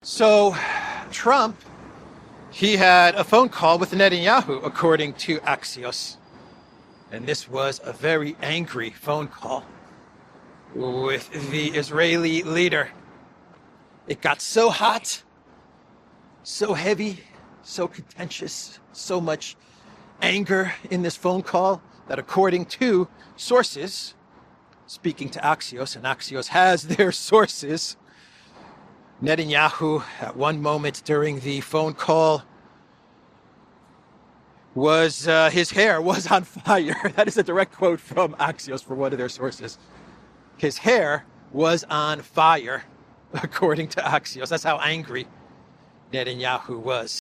So Trump, he had a phone call with Netanyahu, according to Axios. And this was a very angry phone call with the Israeli leader. It got so hot, so heavy, so contentious, so much anger in this phone call that, according to sources, speaking to Axios, and Axios has their sources, Netanyahu, at one moment during the phone call, his hair was on fire. That is a direct quote from Axios, from one of their sources. His hair was on fire, according to Axios. That's how angry Netanyahu was.